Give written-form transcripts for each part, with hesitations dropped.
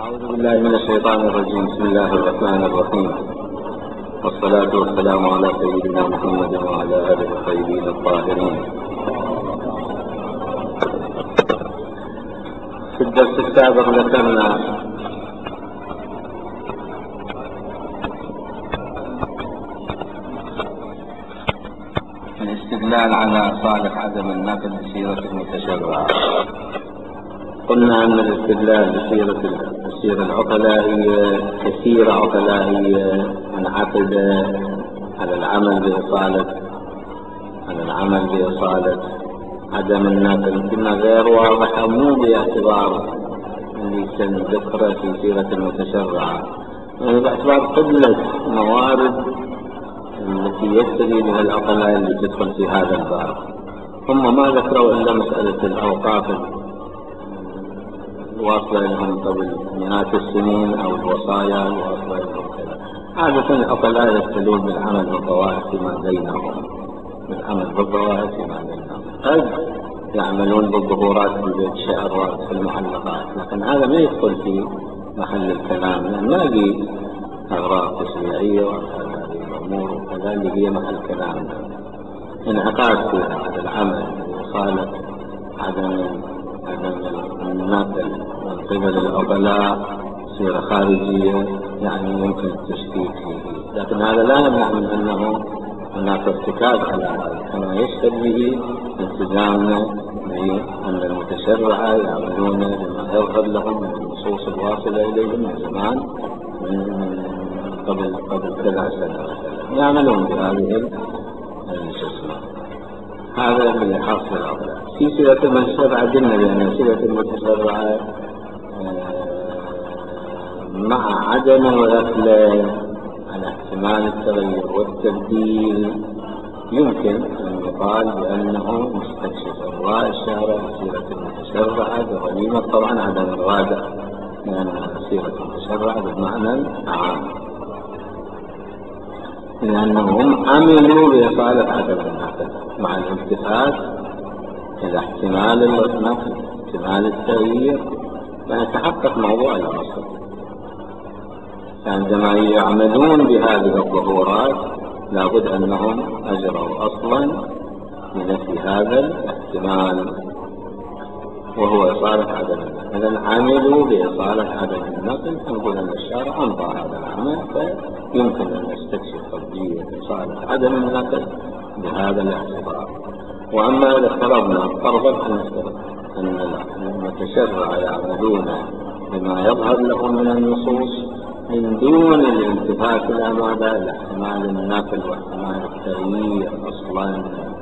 أعوذ بالله من الشيطان الرجيم. بسم الله الرحمن الرحيم، والصلاة والسلام على سيدنا محمد وعلى آله الطيبين الطاهرين. في الدرس السابق ذكرنا الاستدلال على صالح عدم النقل بسيرة المتشرعة. قلنا أن الاستدلال بسيرة العقلائية كثيرة عقلائية منعقدة على العمل بإصالة عدم النقل، كنا غير واضحة، مو باعتبار اللي سنذكره في سيرة المتشرعة، يعني باعتبار قلة موارد التي يستدل بها العقلاء اللي تدخل في هذا الباب. هم ما ذكروا إلا مسألة الأوقاف الواصلة لهم قبل مئات السنين أو الوصايا الواصلة لهم كذا. عادة العقلاء يستدلون بالعمل بالظواهر فيما بينهم، قد يعملون بالظهورات في بيت الشعر وفي المعلقات، لكن هذا ما يدخل في محل الكلام، لأن ما في أغراض تشريعية وهذه الأمور وكذا اللي هي محل كلامنا. انعقاد فيها على العمل وصالة عدم النقل من قبل العقلاء سيرة خارجية، يعني يمكن التشكيك فيه، لكن هذا لا يمنع من أنه هناك ارتكاز على هذا، كما يشهد به التزامنا بأن المتشرعة يعملون بما يظهر لهم من النصوص الواصلة إليهم من زمان، من قبل كذا سنة مثلا، يعملون بهذه الشسمة. هذا اللي حاصل العقلاء. في سيرة المتشرعة قلنا بأن سيرة المتشرعة مع عدم الغفلة على احتمال التغير والتبديل يمكن أن يقال بأنه مستكشف. الرأي الشارع بسيرة المتشرعة بغنيمة طبعا عدم الوادع، لأن سيرة المتشرعة بالمعنى العام، لأنهم عملوا بإصالة عدم النقل مع الالتفات إلى احتمال النقل، احتمال التغيير، فيتحقق موضوع الأصل. عندما يعملون بهذه الظهورات لابد أنهم أجروا أصلا لنفي هذا الاحتمال وهو إصالة عدم النقل. إذا عملوا بإصالة عدم النقل، نقول أن الشارع أمضى هذا العمل، فيمكن أن نستكشف قضية إصالة عدم النقل بهذا الاعتبار. وأما إذا افترضنا فرضا أن المتشرع يعملون بما يظهر لهم من النصوص من دون الالتفات إلى ماذا؟ إلى احتمال النقل واحتمال التغيير أصلا،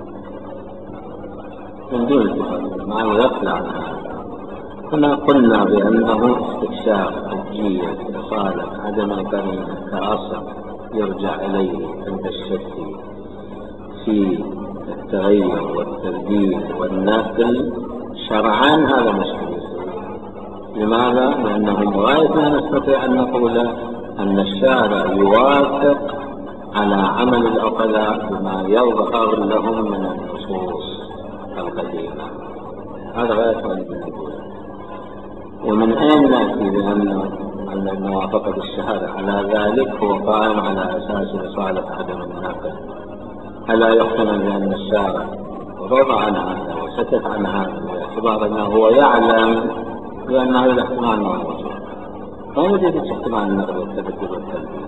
من دون الالتفات مع الغفلة عن هذا. هنا قلنا بأنه استكشاف حجية إصالة عدم القرينة كأصل يرجع إليه عند الشك في التغير والتبديل والنقل شرعا، هذا مشكلة. لماذا؟ لأنه غاية ما نستطيع أن نقول أن الشارع يوافق على عمل العقلاء بما يظهر لهم من النصوص القديمة، هذا غاية ما نقول. ومن أين نأتي بأن موافقة الشارع على ذلك هو قائم على أساس إصالة عدم النقل؟ ألا يحتمل بأن الشارع رضى عن هذا وسكت عن هذا باعتبار أنه هو يعلم بأن هذا الاحتمال ما موجود، ما وجد احتمال النقل والتبدل والتبديل،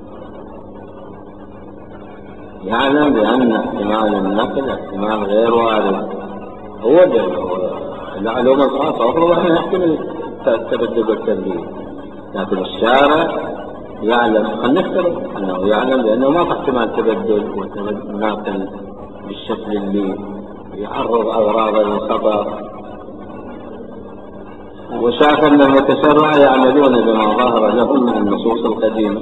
يعلم بأن احتمال النقل احتمال غير وارد، هو العلوم الخاصة أفضل أن يحتمل التبدل والتبديل، لكن الشارع يعلم، خلينا نفترض أنه يعلم بأنه ما في احتمال تبدل والنقل بالشكل اللي يعرض أغراض للخطر، وشاف أن المتشرع يعملون بما ظهر لهم من النصوص القديمة،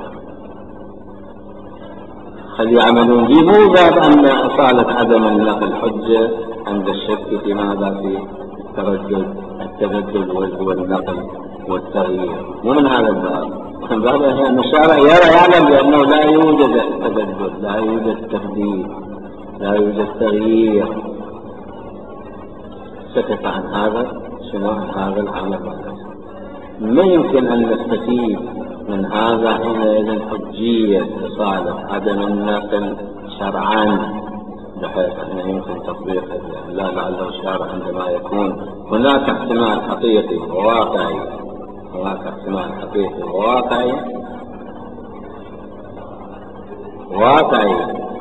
خلي يعملون به، مو باب أن إصالة عدم النقل حجة عند الشك في ماذا؟ في التبدل والنقل والتغيير، مو من هذا الباب. من باب أن الشارع يعلم بأنه لا يوجد تبدل، لا يوجد تبديل، لا يوجد تغيير، سكت عن هذا، شنو عن هذا العمل. ما يمكن أن نستفيد من هذا حينئذ حجية إصالة عدم النقل شرعا، بحيث أنه يمكن تطبيقه. لا لعله الشارع عندما يكون هناك احتمال حقيقي وواقعي، هناك احتمال حقيقي وواقعي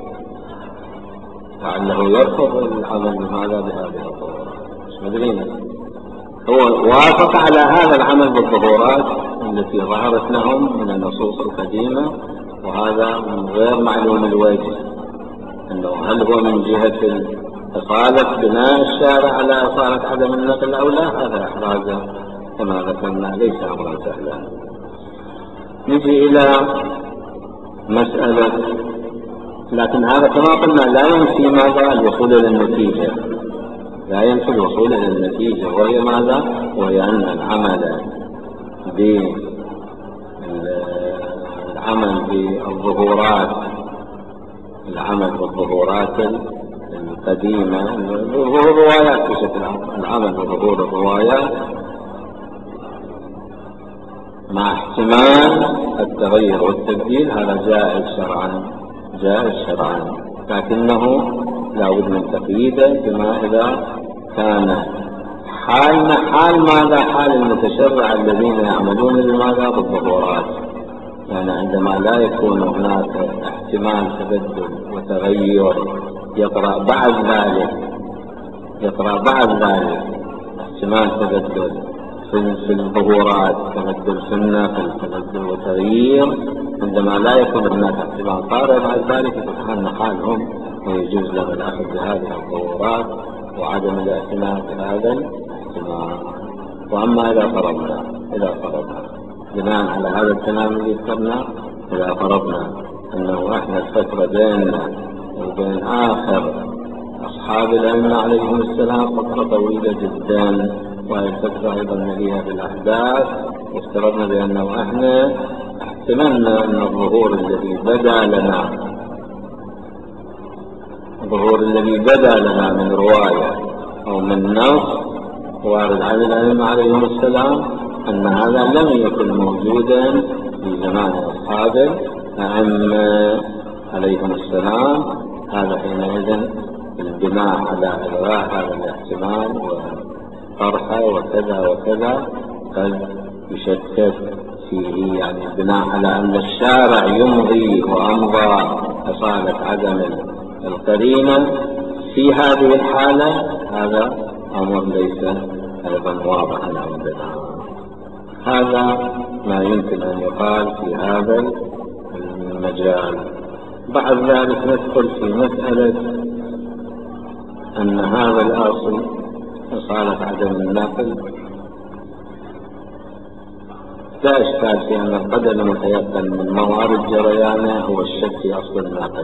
لعله يرفض العمل بهذا بهذه الظهورات. مش مدرين، هو وافق على هذا العمل بالظهورات التي ظهرت لهم من النصوص القديمة، وهذا غير معلوم الوجه، أنه هل هو من جهة إصالة بناء الشارع على إصالة عدم النقل أو لا. هذا إحراز كما ذكرنا ليس أمرا سهلا. نجي إلى مسألة، لكن هذا كما قلنا لا ينفي ماذا؟ الوصول إلى النتيجة، لا ينفي الوصول إلى النتيجة، وهي ماذا؟ وهي أن العمل بالظهورات القديمة، ظهور الروايات بشكل عام، العمل بظهور الروايات مع احتمال التغير والتبديل، هذا جائز شرعا، لكنه لا بد من تقييده بما إذا كان حال ماذا؟ حال المتشرع الذين يعملون بماذا؟ بالظهورات. يعني عندما لا يكون هناك احتمال تبدل وتغير، يقرأ بعد ذلك احتمال تبدل في الظهورات، تبدل في النقل، تبدل وتغيير. عندما لا يكون هناك احتمال طارئ بعد ذلك يتحمل حالهم ويجوز لهم الأخذ بهذه الظهورات وعدم الاعتناء بهذا الاحتمال. وأما إذا فرضنا بناء على هذا الكلام الذي ذكرنا، إذا فرضنا أنه إحنا الفترة بيننا وبين آخر أصحاب الأئمة عليهم السلام فترة طويلة جدا، وهي الفترة أيضا مليئة بالأحداث، وافترضنا بأنه إحنا احتملنا أن الظهور الذي بدا لنا من رواية أو من نص وارد عن الأئمة عليهم السلام، أن هذا لم يكن موجودا في زمان أصحاب الأئمة عليهم السلام. هذا حينئذ البناء على إلغاء هذا الاحتمال وطرحه وكذا قد يشكك فيه، يعني البناء على أن الشارع يمضي وأمضى أصالة عدم القرينة في هذه الحالة، هذا أمر ليس أيضا واضحا عندنا. هذا ما يمكن أن يقال في هذا المجال. بعد ذلك ندخل في مسألة أن هذا الأصل إصالة عدم النقل لا إشكال في أن القدر المتيقن من موارد جريانه هو الشك في أصل النقل.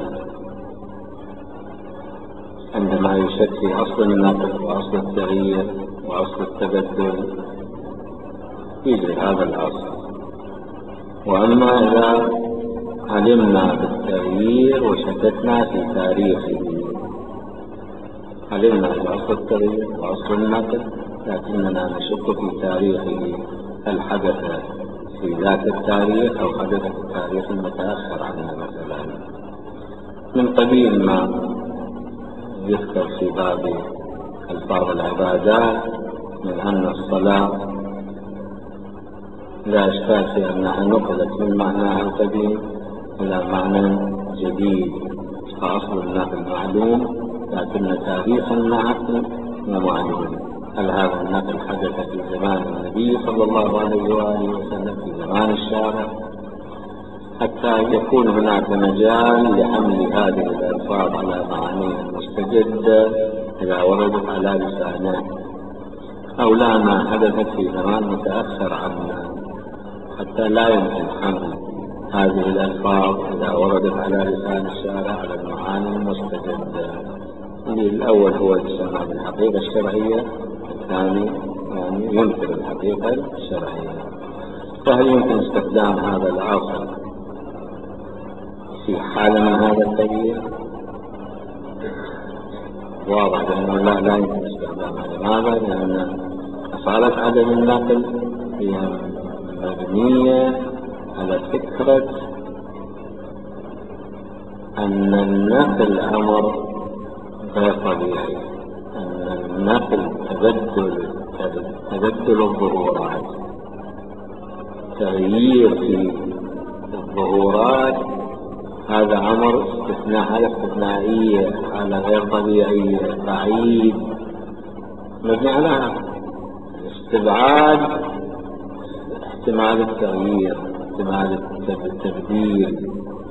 عندما يشك في أصل النقل وأصل التغيير وأصل التبدل يجري هذا الأصل. وأما إذا علمنا بالتغيير وشككنا في تاريخه، علمنا بأصل التغيير وأصل النقل لكننا نشك في تاريخه، هل حدث في ذات التاريخ أو حدث في التاريخ المتأخر عنه، مثلا من قبيل ما يذكر في باب ألفاظ العبادات من أن الصلاة لا إشكال في أنها نقلت من معناها القديم إلى معنى جديد، فأصل النقل معلوم لكن تاريخ النقل مو معلوم. هل هذا النقل حدث في زمان النبي صلى الله عليه وآله وسلم، في زمان الشارع، حتى يكون هناك مجال لحمل هذه الألفاظ على معانيها المستجدة إذا وردت على لسانه، أو لا ما حدثت في زمان متأخر عنا، حتى لا يمكن حمل هذه الألفاظ إذا وردت على لسان الشارع على المعاني المستجدة. الأول هو يسمى بالحقيقة الشرعية، الثاني يعني ينكر الحقيقة الشرعية. فهل يمكن استخدام هذا الأصل في حالة من هذا التغيير؟ واضح بأنه لا يمكن استخدامها. لماذا؟ لأن أصالة عدم النقل هي مبنية على فكرة أن النقل أمر غير طبيعي، أن النقل تبدل الظهورات، تغيير في الظهورات، هذا أمر استثناء، على استثنائية، على غير طبيعية، بعيد، مبني على استبعاد احتمال التغيير، احتمال التبديل.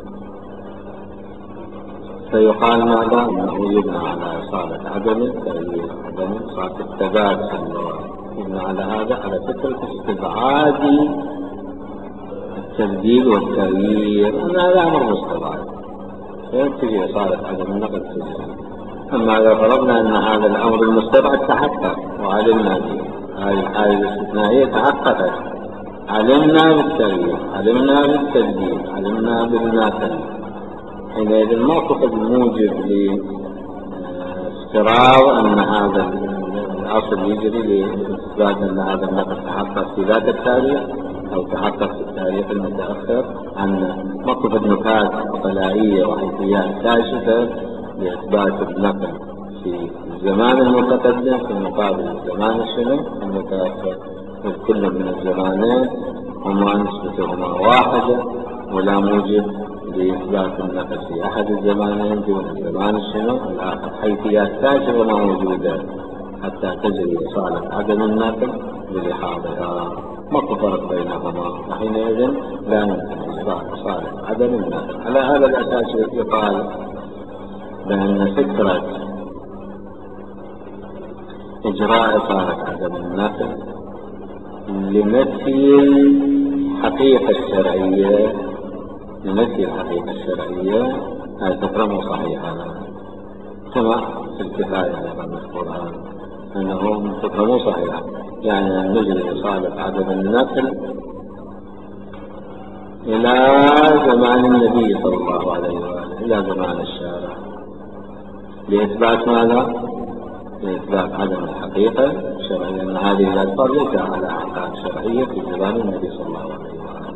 فيقال ماذا؟ أنه يبنى على إصالة عدم التغيير، عدم إصالة التبادل في اللغة، يبنى على هذا، على فكرة استبعاد التبديل والتغيير، أن هذا أمر مستبعد، تجي إصالة عدم النقل تجي. أما إذا فرضنا أن هذا الأمر المستبعد تحقق وعلمنا به، هذه الحالة الاستثنائية تحققت، علمنا بالتغيير، علمنا بالتبديل، علمنا بالنقل، حينئذ الموقف الموجب لافتراض أن هذا الأصل يجري لإثبات أن هذا النقل تحقق في ذات التاريخ أو تحقق في التاريخ المتأخر، أن موقف النكات عقلائية وحيثيات كاشفة لإثبات النقل في الزمان المتقدم في مقابل الزمان المتأخر، كل من الزمانين هما نسبتهما واحدة، ولا موجب لإثبات النقل في أحد الزمانين دون الزمان الآخر، حيثيات كاشفة موجودة حتى تجري إصالة عدم النقل بلحاظها، ماكو فرق بينهما، وحينئذ لا يمكن إجراء إصالة عدم النقل. على هذا الأساس يقال بأن فكرة إجراء إصالة عدم النقل لنفي الحقيقة الشرعية، لنفي الحقيقة الشرعية، هذه فكرة مو صحيحة، كما في الكفاية المذكور هذا أنه فكرة مو صحيحة، يعني أن نجري إصالة عدم النقل إلى زمان النبي صلى الله عليه وآله، إلى زمان الشارع، لإثبات ماذا؟ لإثبات عدم الحقيقة الشرعية، أن هذه الألفاظ ليس على أحكام شرعية في زمان النبي صلى الله عليه وآله.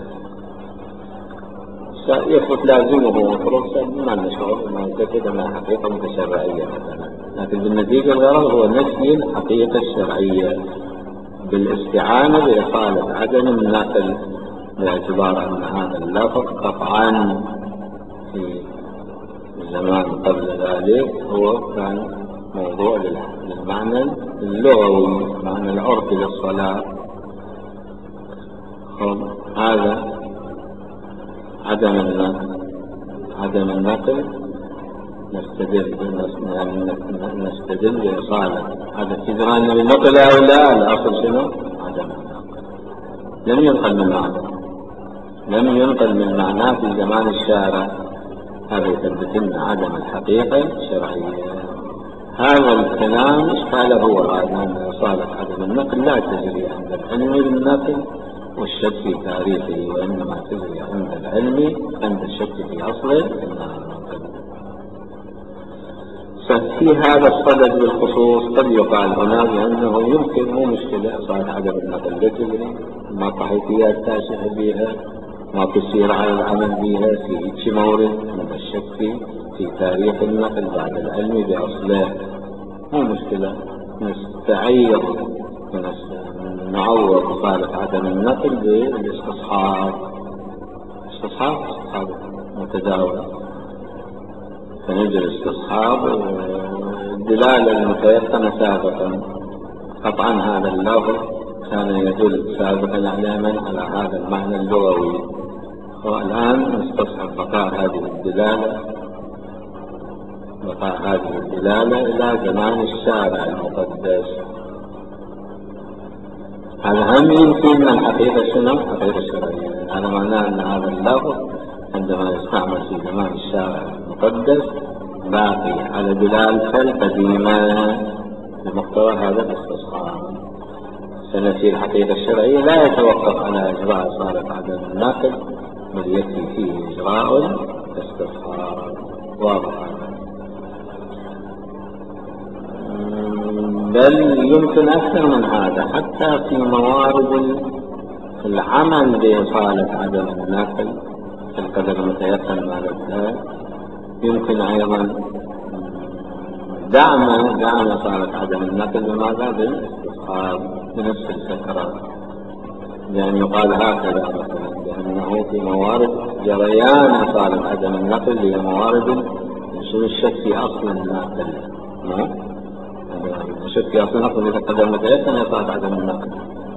يثبت لازمه ومفروض ما نشعر ما يتأكد أنها حقيقة متشرعية مثلا، لكن بالنتيجة الغرض هو نفي الحقيقة الشرعية بالاستعانة بإصالة عدم النقل، باعتبار أن هذا اللفظ قطعا في الزمان قبل ذلك هو كان موضوع للمعنى اللغوي، معنى العرف للصلاة. هذا عدم النقل نستدل بإصالة هذا التجران بالنقل أو لا، الأصل شنو؟ عدم النقل، لم ينقل من معناه في زمان الشارع، هذا يثبت لنا عدم الحقيقة الشرعية. هذا الكلام إشكاله هو هذا، أن إصالة عدم النقل لا تجري عند العلم بالنقل والشك في تاريخه، وإنما تجري عند العلم عند الشك في أصله. ففي هذا الصدد بالخصوص قد يقال هنا بأنه يمكن، مو مشكلة إصالة عدم النقل لا تجري، ما حيثيات كاشفة بها، ما تصير على العمل بها في شيء مورد من الشك في تاريخ النقل بعد العلم بأصله، مو مشكلة، نستعير نعوض إصالة عدم النقل بالاستصحاب، استصحاب متداول، فنجري استصحاب الدلالة المتيقنة سابقا، قطعا هذا اللفظ كان يدل سابقا على هذا المعنى اللغوي، والآن نستصحب بقاء هذه الدلالة إلى زمان الشارع المقدس. هذا هم يمكن من الحقيقة شنو؟ الحقيقة الشرعية، هذا معناه أن هذا اللفظ عندما يستعمل في زمان الشارع المقدس باقي على دلالته القديمة بمقتضى هذا الاستصحاب. فنفي الحقيقة الشرعية لا يتوقف على إجراء إصالة عدم النقل، بل يكفي فيه إجراء الاستصحاب. واضح، بل يمكن أكثر من هذا، حتى في موارد العمل بإصالة عدم النقل في القدر المتيقن مع الإبهام يمكن أيضا دعم إصالة عدم النقل بماذا؟ بالاستصحاب بنفس الفكرة، لأن يقال هكذا مثلا لأنه في موارد جريان إصالة عدم النقل هي موارد يصير الشك في أصل الناقل، الشك في أصل النقل إذا قدر متيقن إصالة عدم النقل.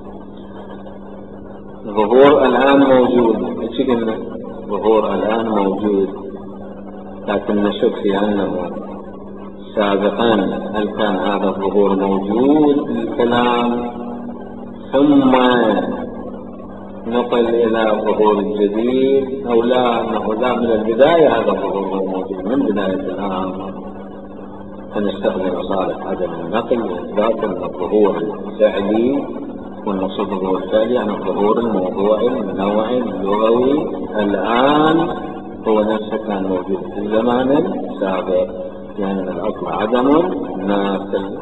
الظهور الآن موجود، ايش قلنا؟ الظهور الآن موجود، لكن نشك في أنه سابقا هل كان هذا الظهور موجود للكلام ثم نقل إلى الظهور الجديد أو لا، أنه لا من البداية هذا الظهور هو موجود من بداية الأمر، فنستخدم إصالة عدم النقل وإثبات أن الظهور الفعلي، والمقصود بالظهور الفعلي يعني الظهور الموضوعي النوعي اللغوي الآن هو نفسه كان موجود في الزمان السابق، يعني الأصل عدم النقل.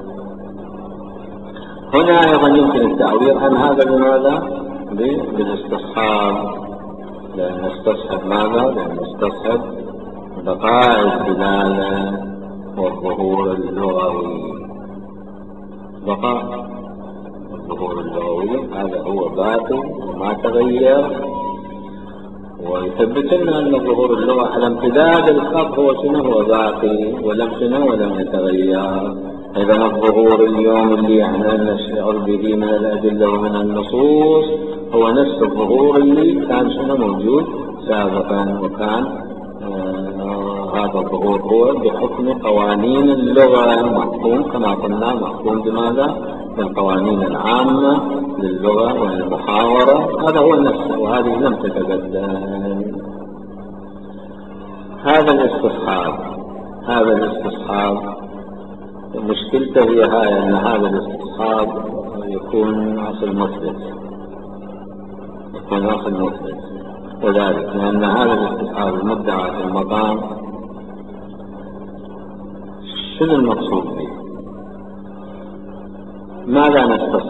هنا أيضا يمكن التعبير عن هذا بماذا؟ بالاستصحاب، لأن نستصحب ماذا؟ لأن نستصحب بقاء الدلالة والظهور اللغوي. بقاء الظهور اللغوي هذا هو باقي وما تغير، ويثبت لنا أن ظهور اللغة على امتداد الخط هو شنو؟ هو باقي ولم يتغير. إذا الظهور اليوم اللي احنا نشعر به من الأدلة ومن النصوص هو نفس الظهور اللي كان شنو موجود سابقا، وكان هذا الظهور هو بحكم قوانين اللغة محكوم كما قلنا، محكوم بماذا؟ بالقوانين العامة للغة والمحاورة، هذا هو نفسه وهذه لم تتبدل. هذا الاستصحاب مشكلته هي هاي، أن هذا الاستصحاب يكون أصل مثبت، وذلك لأن هذا الاستصحاب المدعى في المقام شنو المقصود به؟ ماذا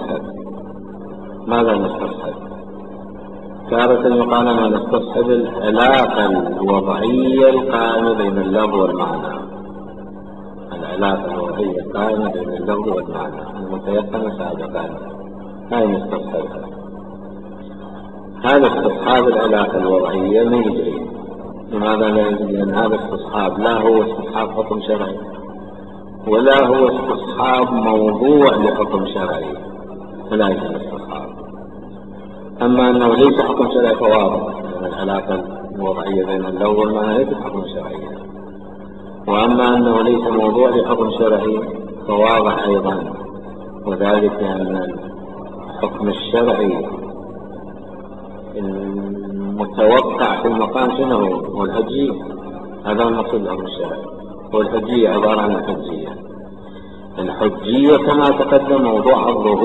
نستصحب؟ تارة يقال أننا نستصحب العلاقة الوضعية القائمة بين اللفظ والمعنى، العلاقة الوضعية القائمة بين اللفظ والمعنى المتيقنة سابقا، هاي نستصحبها. هذا استصحاب العلاقة الوضعية ما يجري. لماذا لا يجري؟ لأن هذا استصحاب لا هو استصحاب حكم شرعي ولا هو استصحاب موضوع لحكم شرعي، فلا يجري الاستصحاب. أما أنه ليس حكم شرعي فواضح، لأن العلاقة الوضعية بين اللفظ والمعنى ليست حكم شرعي، وأما أنه ليس موضوع لحكم شرعي فواضح أيضا، وذلك لأن الحكم الشرعي المتوقع في المقام شنو هو؟ الحجية. هذا المقصود بالحكم الشرعي، هو الحجية، عبارة عن الحجية كما تقدم موضوع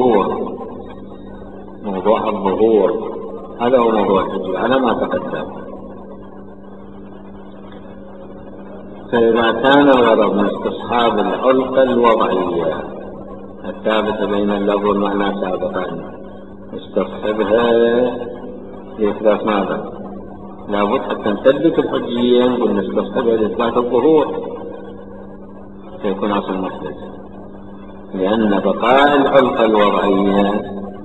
الظهور، هذا هو موضوع الحجية على ما تقدم. فإذا كان الغرض من استصحاب العلقة الوضعية الثابتة بين اللفظ والمعنى سابقا، نستصحبها لإثبات ماذا؟ لابد حتى نثبت الحجية نقول نستصحبها لإثبات الظهور فيكون أصل مثبت، لأن بقاء العلقة الوضعية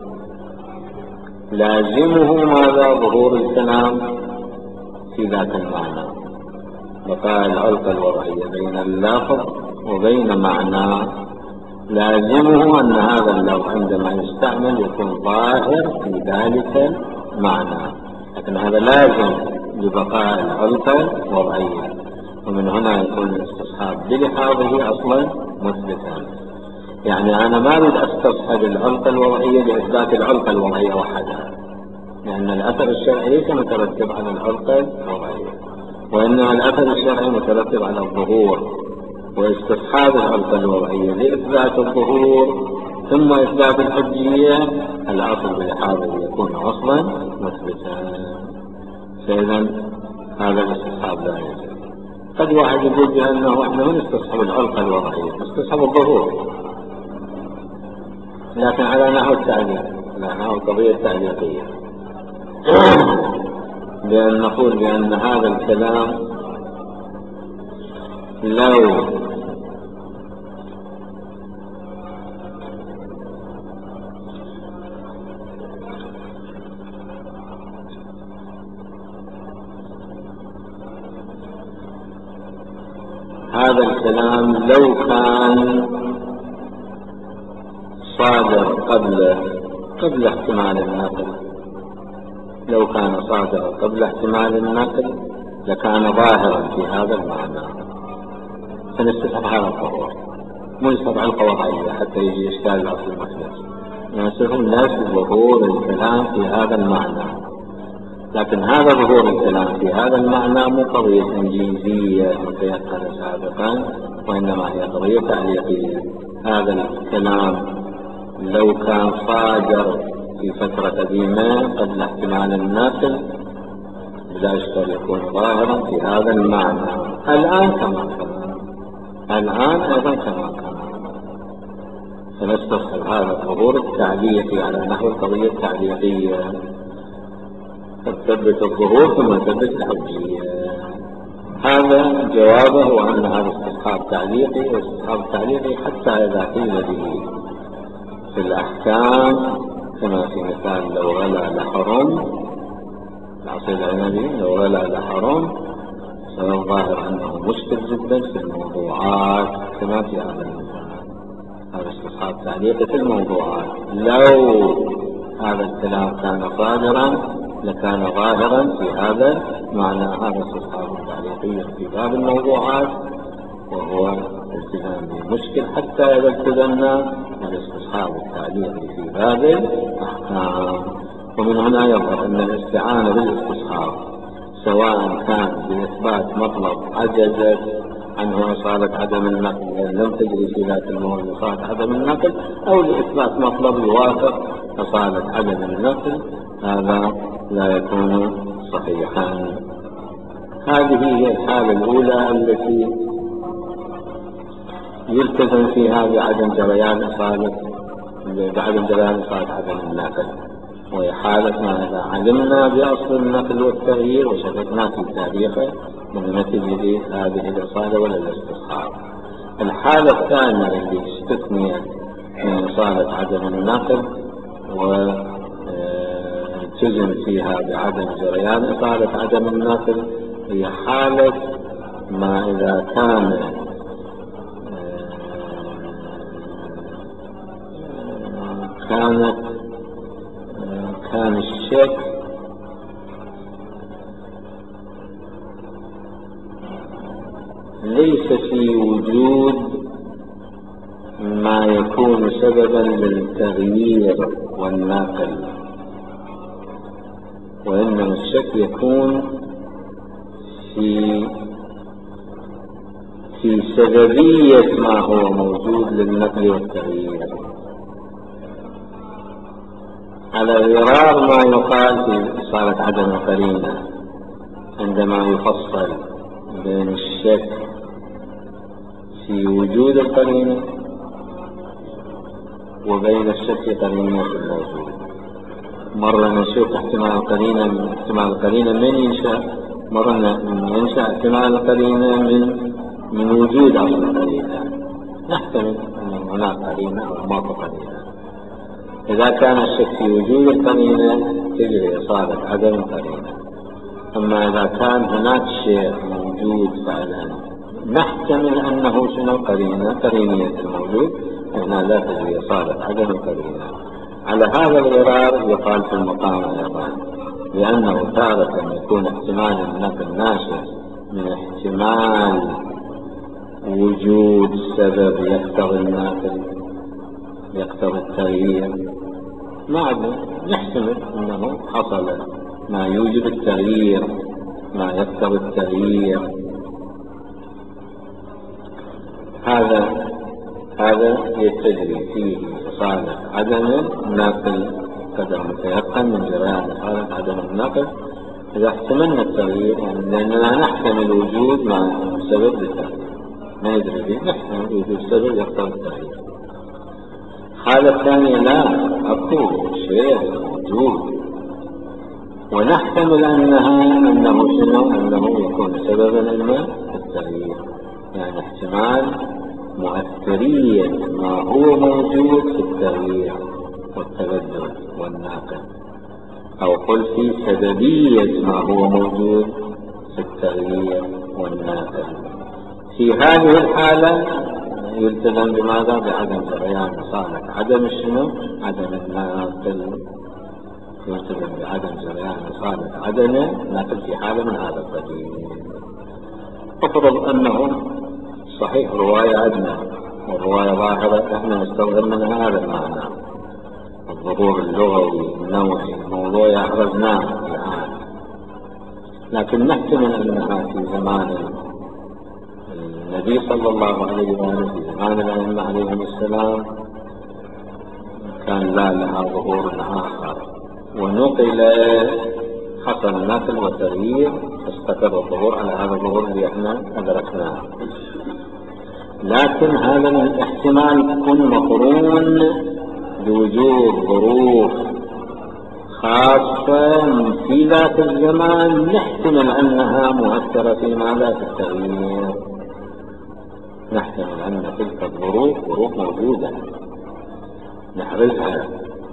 لازمه ماذا؟ ظهور الكلام في ذات المعنى. بقاء العلقة الوضعية بين اللفظ وبين معنى لازمه أن هذا اللفظ عندما يستعمل يكون ظاهر في ذلك المعنى، لكن هذا لازم لبقاء العلقة الوضعية، ومن هنا يكون الاستصحاب بلحاظه أصلا مثبتا. يعني أنا ما أريد أستصحب العلقة الوضعية لإثبات العلقة الوضعية وحدها، لأن الأثر الشرعي ليس مترتب على العلقة الوضعية، وإنما الأثر الشرعي مترتب على الظهور، واستصحاب العلقة الوضعية لإثبات الظهور ثم إثبات الحجية الأصل بلحاظه يكون أصلا مثبتا. فإذا هذا الاستصحاب لا يجوز. قد واحد يقول بأنه احنا ما نستصحب العلقة الوضعية، نستصحب الظهور، لكن على نحو التعليق، على نحو القضية التعليقية، بأن نقول بأن هذا الكلام لو هذا الكلام لو كان صادر قبل احتمال النقل، لو كان صادر قبل احتمال النقل لكان ظاهرا في هذا المعنى، فنستفهم هذا الظهور، مو يستطيع القواعد حتى يجي إشكال الأصل المخلص، نستفهم نفس ظهور الكلام في هذا المعنى. لكن هذا ظهور الكلام في هذا المعنى مو قضية إنجيزية متيقنة سابقا، وإنما هي قضية تعليقية. هذا الكلام لو كان صادر في فترة قديمة قبل احتمال النقل بلا إشكال يكون ظاهرا في هذا المعنى الآن كما كان، الآن أيضا كما كان. فنستصحب هذا الظهور التعليقي على نحو القضية التعليقية، تثبت الظهور ثم تثبت الحجية. هذا جوابه، وأن هذا استصحاب تعليقي، واستصحاب تعليقي حتى إذا قيل به في الأحكام كما في مثال لو غلا لحرم، العصير العنبي لو غلا لحرم، فالظاهر أنه مشكل جدا في الموضوعات كما في هذا المثال. هذا استصحاب تعليقي في الموضوعات، لو هذا الكلام كان صادرا لكان ظاهرا في هذا معنى. هذا استصحاب تعليقي في باب الموضوعات، وهو التزام بالمشكل حتى إذا التزمنا الاستصحاب التعليقي في باب الأحكام. ومن هنا يظهر أن الاستعانة بالاستصحاب سواء كان بإثبات مطلب عجزت عنه إصالة عدم النقل لأن لم تجري في ذات الموضوع إصالة عدم النقل، أو لإثبات مطلب يوافق إصالة عدم النقل، هذا لا يكون صحيحا. هذه هي الحالة الأولى التي يلتزم فيها بعدم جريان إصالة عدم النقل، وهي حالة ما إذا علمنا بأصل النقل والتغيير وشككنا في تاريخه من نتيجة هذه الإصالة ولا الاستصحاب. الحالة الثانية اللي استثنيت من إصالة عدم النقل والتزم فيها بعدم جريان إصالة عدم النقل هي حالة ما إذا كان الشك ليس في وجود ما يكون سببا للتغيير والنقل، وإنما الشك يكون في سببية ما هو موجود للنقل والتغيير، على غرار ما يقال في إصالة عدم القرينة عندما يفصل بين الشك في وجود القرينة وبين الشك في قرينة الموجود. مرة نشوف احتمال القرينة من ينشأ، مرة ينشأ احتمال القرينة من وجود أصل القرينة، نحتمل أن هناك قرينة أو ما قرينة. إذا كان الشك في وجود القرينة تجري إصالة عدم القرينة. أما إذا كان هناك شيء موجود فعلا نحتمل أنه شنو قرينية الموجود، هنا لا تجري إصالة عدم القرينة. على هذا الغرار يقال في المقام أيضا لأنه تارة يكون احتمال النقل ناشئ من احتمال وجود سبب يقتضي النقل يقتضي التغيير، نحتمل أنه حصل ما يوجب التغيير ما يقتضي التغيير. هذا يتجري فيه إصالة عدم النقل قدر متيقن من جريان إصالة عدم النقل إذا احتملنا التغيير، يعني لأننا نحتمل وجود ما سبب للتغيير، ما يدري به نحتمل وجود سبب يقتضي التغيير. الحالة الثانية لا أكو شيء موجود ونحتمل أنه شنو؟ أنه يكون سببا لما التغيير، يعني احتمال مؤثرية ما هو موجود في التغيير والتبدل والناقل، أو قل في سببية ما هو موجود في التغيير والناقل. في هذه الحالة يلتزم بماذا؟ بعدم جريان مصالح عدم الشنو؟ عدم الناقل. يلتزم بعدم جريان مصالح عدم الناقل في حالة من هذا القبيل. افرض أنه صحيح رواية عدنا والرواية ظاهرة احنا نستظهر منها هذا المعنى، الظهور اللغوي النوعي، الموضوع يحرزناه الآن، لكن نحتمل أنها في زمان النبي صلى الله عليه وآله، في زمان الأئمة عليهم السلام، كان لا لها ظهور آخر، ونقل حصل نقل وتغيير فاستقر الظهور على هذا الظهور اللي احنا أدركناه. لكن هذا الاحتمال يكون مقرون بوجود ظروف خاصة في ذات الزمان نحتمل أنها مؤثرة في ماذا؟ في التغيير. نحتمل أن تلك الظروف ظروف موجودة نحرزها،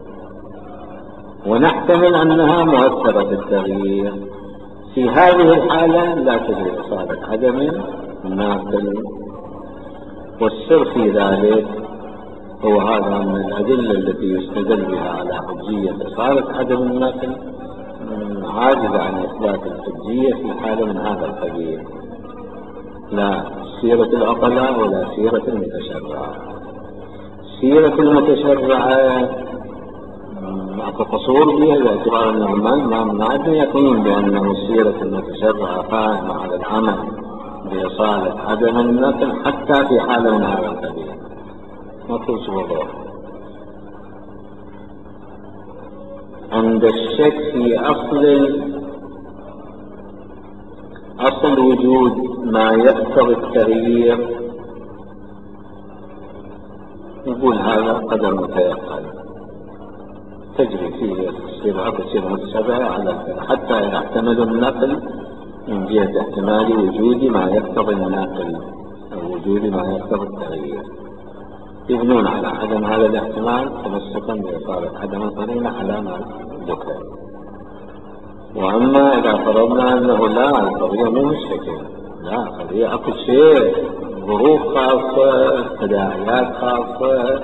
ونحتمل أنها مؤثرة في التغيير. في هذه الحالة لا تجري إصابة عدم الناقل. والسر في ذلك هو هذا، من الأدلة التي يستدل بها على حجية إصابة عدم الناقل عاجزة عن إثبات الحجية في حالة من هذا القبيل، لا سيرة العقلاء ولا سيرة المتشرعة. سيرة المتشرعة أكو قصور بها باعتبار أنه ما عاد يقين بأنه سيرة المتشرعة قائمة على العمل بإصالة عدم النقل حتى في حالة من هذا القبيل. ما تقولش وضوح. عند الشك في أصل وجود ما يقتضي التغيير يقول هذا قدر متيقن تجري فيه تصير متشابهة على الكلام، حتى إذا احتملوا النقل من جهة احتمال وجود ما يقتضي النقل أو وجود ما يقتضي التغيير، يبنون على عدم هذا الاحتمال تمسكا بإصابة عدم القرينة على ما ذكر. وأما إذا فرضنا أنه لا، القضية مو مشتكل، لا قضية أكو شيء، ظروف خاصة، تداعيات خاصة،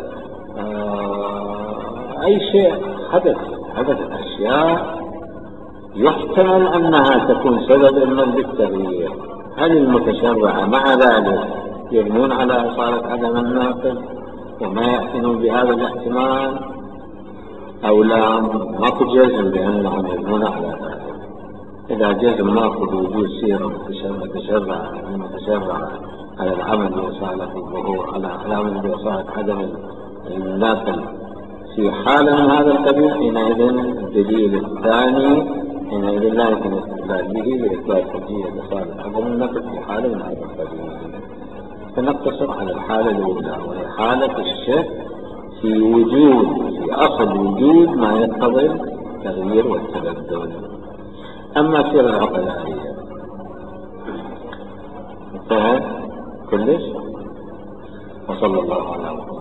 أي شيء حدثت أشياء يحتمل أنها تكون سببا للتغيير، هل المتشرعة مع ذلك يبنون على إصالة عدم الناقل وما يحسنون بهذا الاحتمال، أو لا ماكو جزم بأنهم يبنون على ذلك؟ إذا جزم ماكو بوجود سيرة متشرعة على العمل بإصالة الظهور، على العمل بإصالة عدم الناقل في حالة من هذا القبيل، حينئذ الدليل الثاني حينئذ لا يمكن الاستدلال به لإثبات حجية إصالة عدم النقل في حالة من هذا القبيل. فنقتصر على الحالة الأولى، وهي حالة الشك في أصل وجود ما يقتضي التغيير والتبدل. أما سير العقلانية انتهى كلش. وصلى الله على محمد.